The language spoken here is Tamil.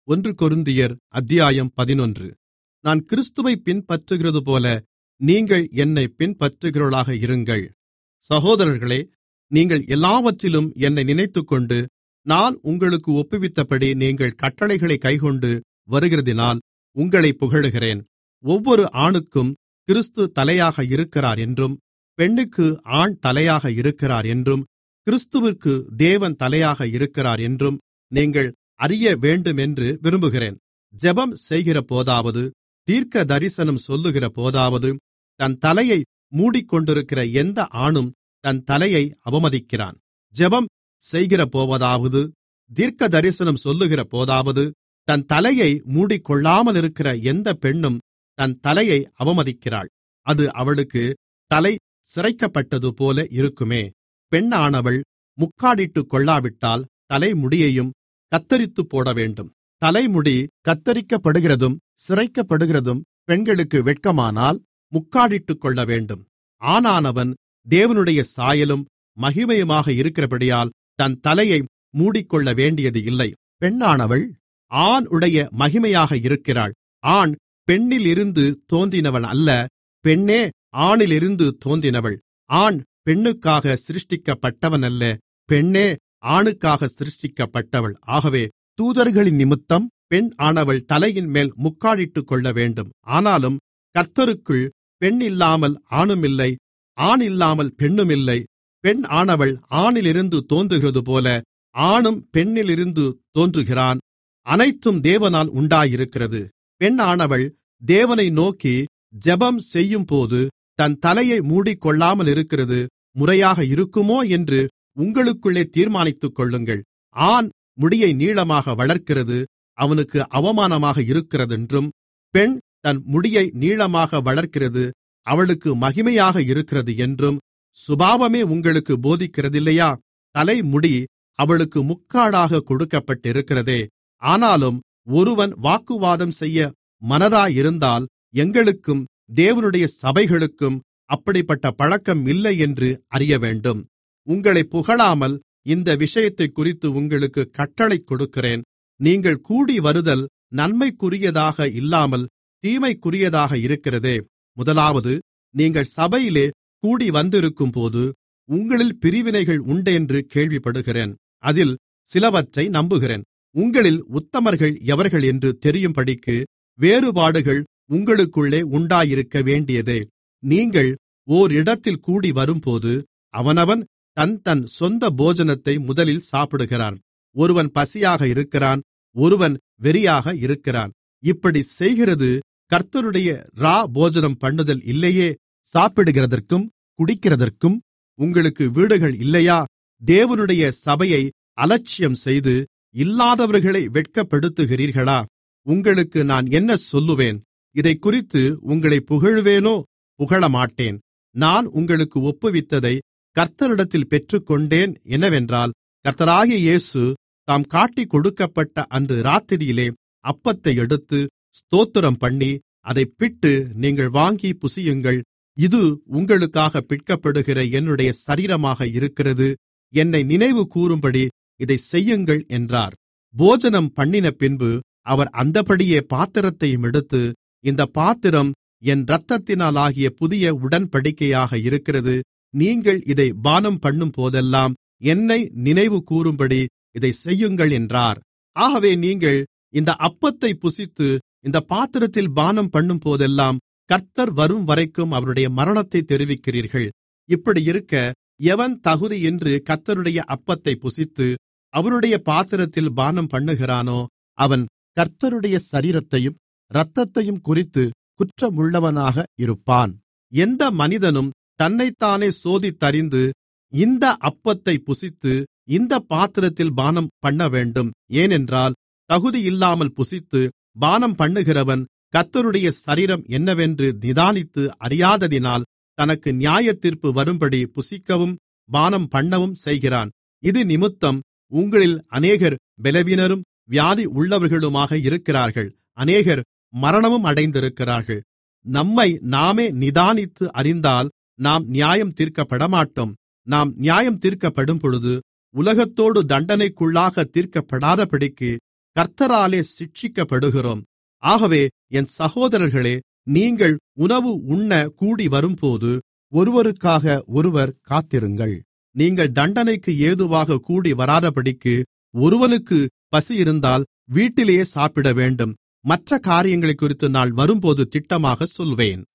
ஒன்று கொரிந்தியர் அத்தியாயம் 11. நான் கிறிஸ்துவைப் பின்பற்றுகிறதுபோல நீங்கள் என்னைப் பின்பற்றுகிறவர்களாக இருங்கள். சகோதரர்களே, நீங்கள் எல்லாவற்றிலும் என்னை நினைத்துக்கொண்டு, நான் உங்களுக்கு ஒப்புவித்தபடி நீங்கள் கட்டளைகளைக் கைக்கொண்டு வருகிறதினால் உங்களைப் புகழுகிறேன். ஒவ்வொரு ஆணுக்கும் கிறிஸ்து தலையாக இருக்கிறார் என்றும், பெண்ணுக்கு ஆண் தலையாக இருக்கிறார் என்றும், கிறிஸ்துவிற்கு தேவன் தலையாக இருக்கிறார் என்றும் நீங்கள் அறிய வேண்டுமென்று விரும்புகிறேன். ஜெபம் செய்கிற போதாவது, தீர்க்க தரிசனம் சொல்லுகிற போதாவது, தன் தலையை மூடிக்கொண்டிருக்கிற எந்த ஆணும் தன் தலையை அவமதிக்கிறான். ஜெபம் செய்கிற போவதாவது, தீர்க்க தரிசனம் சொல்லுகிற போதாவது, தன் தலையை மூடிக்கொள்ளாமலிருக்கிற எந்த பெண்ணும் தன் தலையை அவமதிக்கிறாள். அது அவளுக்கு தலை சிரைக்கப்பட்டதுபோல இருக்குமே. பெண்ணானவள் முக்காடிட்டுக் கொள்ளாவிட்டால் தலைமுடியையும் கத்தரித்துப் போடவேண்டும். தலைமுடி கத்தரிக்கப்படுகிறதும் சிரைக்கப்படுகிறதும் பெண்களுக்கு வெட்கமானால் முக்காடிட்டுக் கொள்ளவேண்டும். ஆணானவன் தேவனுடைய சாயலும் மகிமையுமாக இருக்கிறபடியால் தன் தலையை மூடிக்கொள்ள வேண்டியது இல்லை. பெண்ணானவள் ஆணுடைய மகிமையாக இருக்கிறாள். ஆண் பெண்ணிலிருந்து தோன்றினவன் அல்ல, பெண்ணே ஆணிலிருந்து தோன்றினவள். ஆண் பெண்ணுக்காக சிருஷ்டிக்கப்பட்டவன் அல்ல, பெண்ணே ஆணுக்காக சிருஷ்டிக்கப்பட்டவள். ஆகவே தூதர்களின் நிமித்தம் பெண் ஆனவள் தலையின்மேல் முக்காடிட்டுக் கொள்ளவேண்டும். ஆனாலும் கர்த்தருக்குள் பெண் இல்லாமல் ஆணுமில்லை, ஆண் இல்லாமல் பெண்ணுமில்லை. பெண் ஆனவள் ஆணிலிருந்து தோன்றுகிறதுபோல ஆணும் பெண்ணிலிருந்து தோன்றுகிறான். அனைத்தும் தேவனால் உண்டாயிருக்கிறது. பெண் ஆனவள் தேவனை நோக்கி ஜெபம் செய்யும்போது தன் தலையை மூடிக்கொள்ளாமல் இருக்கிறது முறையாக இருக்குமோ என்று உங்களுக்குள்ளே தீர்மானித்துக் கொள்ளுங்கள். ஆண் முடியை நீளமாக வளர்க்கிறது அவனுக்கு அவமானமாக இருக்கிறதென்றும், பெண் தன் முடியை நீளமாக வளர்க்கிறது அவளுக்கு மகிமையாக இருக்கிறது என்றும் சுபாவமே உங்களுக்கு போதிக்கிறதில்லையா? தலைமுடி அவளுக்கு முக்காடாக கொடுக்கப்பட்டிருக்கிறதே. ஆனாலும் ஒருவன் வாக்குவாதம் செய்ய மனதாயிருந்தால் எங்களுக்கும் தேவனுடைய சபைகளுக்கும் அப்படிப்பட்ட பழக்கம் இல்லை என்று அறியவேண்டும். உங்களை புகழாமல் இந்த விஷயத்தைக்குறித்து உங்களுக்கு கட்டளை கொடுக்கிறேன். நீங்கள் கூடி வருதல் நன்மைக்குரியதாக இல்லாமல் தீமைக்குரியதாக இருக்கிறதே. முதலாவது, நீங்கள் சபையிலே கூடி வந்திருக்கும்போது உங்களில் பிரிவினைகள் உண்டென்று கேள்விப்படுகிறேன். அதில் சிலவற்றை நம்புகிறேன். உங்களில் உத்தமர்கள் எவர்கள் என்று தெரியும்படிக்கு வேறுபாடுகள் உங்களுக்குள்ளே உண்டாயிருக்க வேண்டியதே. நீங்கள் ஓரிடத்தில் கூடி வரும்போது அவனவன் தன் சொந்த போஜனத்தை முதலில் சாப்பிடுகிறான். ஒருவன் பசியாக இருக்கிறான், ஒருவன் வெறியாக இருக்கிறான். இப்படி செய்கிறது கர்த்தருடைய போஜனம் பண்ணுதல் இல்லையே. சாப்பிடுகிறதற்கும் குடிக்கிறதற்கும் உங்களுக்கு வீடுகள் இல்லையா? தேவனுடைய சபையை அலட்சியம் செய்து இல்லாதவர்களை வெட்கப்படுத்துகிறீர்களா? உங்களுக்கு நான் என்ன சொல்லுவேன்? இதைக்குறித்து உங்களை புகழுவேனோ? புகழமாட்டேன். நான் உங்களுக்கு ஒப்புவித்ததை கர்த்தரிடத்தில் பெற்றுக்கொண்டேன். என்னவென்றால், கர்த்தராகிய இயேசு தாம் காட்டிக் கொடுக்கப்பட்ட அன்று இராத்திரியிலே அப்பத்தை எடுத்து ஸ்தோத்திரம் பண்ணி அதைப் பிட்டு, நீங்கள் வாங்கி புசியுங்கள், இது உங்களுக்காக பிற்கப்படுகிற என்னுடைய சரீரமாக இருக்கிறது, என்னை நினைவு கூறும்படி இதைச் செய்யுங்கள் என்றார். போஜனம் பண்ணின பின்பு அவர் அந்தப்படியே பாத்திரத்தையும் எடுத்து, இந்த பாத்திரம் என் இரத்தத்தினாலாகிய புதிய உடன்படிக்கையாக இருக்கிறது. நீங்கள் இதை பானம் பண்ணும் போதெல்லாம் என்னை நினைவு கூறும்படி இதைச் செய்யுங்கள் என்றார். ஆகவே நீங்கள் இந்த அப்பத்தை புசித்து இந்த பாத்திரத்தில் பானம் பண்ணும் போதெல்லாம் கர்த்தர் வரும் வரைக்கும் அவருடைய மரணத்தை தெரிவிக்கிறீர்கள். இப்படி இருக்க, எவன் தகுதியின்றி கர்த்தருடைய அப்பத்தை புசித்து அவருடைய பாத்திரத்தில் பானம் பண்ணுகிறானோ அவன் கர்த்தருடைய சரீரத்தையும் இரத்தத்தையும் குறித்து குற்றமுள்ளவனாக இருப்பான். எந்த மனிதனும் தன்னைத்தானே சோதித்தறிந்து இந்த அப்பத்தை புசித்து இந்த பாத்திரத்தில் பானம் பண்ணவேண்டும். ஏனென்றால் தகுதியில்லாமல் புசித்து பானம் பண்ணுகிறவன் கர்த்தருடைய சரீரம் என்னவென்று நிதானித்து அறியாததினால் தனக்கு நியாயத்தீர்ப்பு வரும்படி புசிக்கவும் பானம் பண்ணவும் செய்கிறான். இது நிமித்தம் உங்களில் அநேகர் பலவீனரும் வியாதி உள்ளவர்களுமாக இருக்கிறார்கள். அநேகர் மரணமும் அடைந்திருக்கிறார்கள். நம்மை நாமே நிதானித்து அறிந்தால் நாம் நியாயம் தீர்க்கப்படமாட்டோம். நாம் நியாயம் தீர்க்கப்படும் பொழுது உலகத்தோடு தண்டனைக்குள்ளாக தீர்க்கப்படாதபடிக்கு கர்த்தராலே சிட்சிக்கப்படுகிறோம். ஆகவே என் சகோதரர்களே, நீங்கள் உணவு உண்ண கூடிவரும்போது ஒருவருக்காக ஒருவர் காத்திருங்கள். நீங்கள் தண்டனைக்கு ஏதுவாக கூடிவராதபடிக்கு ஒருவனுக்கு பசியிருந்தால் வீட்டிலேயே சாப்பிடவேண்டும். மற்ற காரியங்களைக்குறித்து நான் வரும்போது திட்டமாகச் சொல்வேன்.